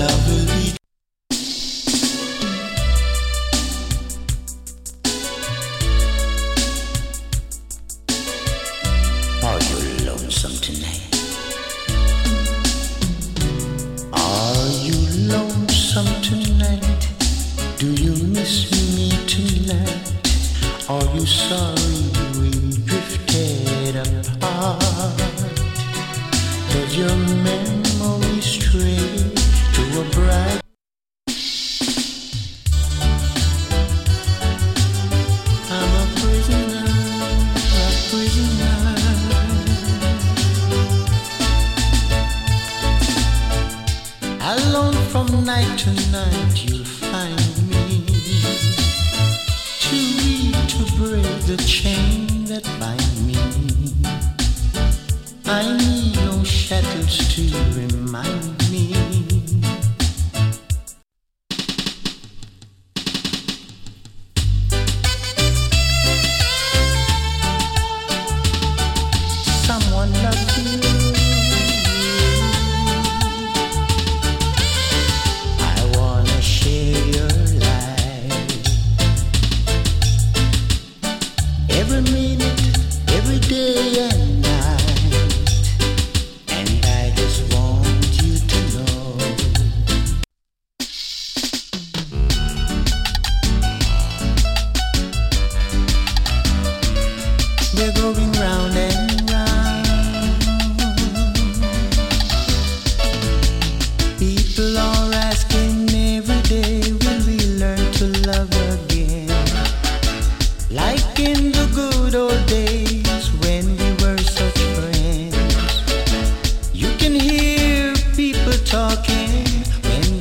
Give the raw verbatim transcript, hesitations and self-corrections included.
love will be. Are you lonesome tonight? Are you lonesome tonight? Do you miss me tonight? Are you sorry we drifted apart? Does your memory stray to a bright? I'm a prisoner, a prisoner. Alone from night to night you'll find me, too weak to break the chain that binds me. I need no shackles to remain.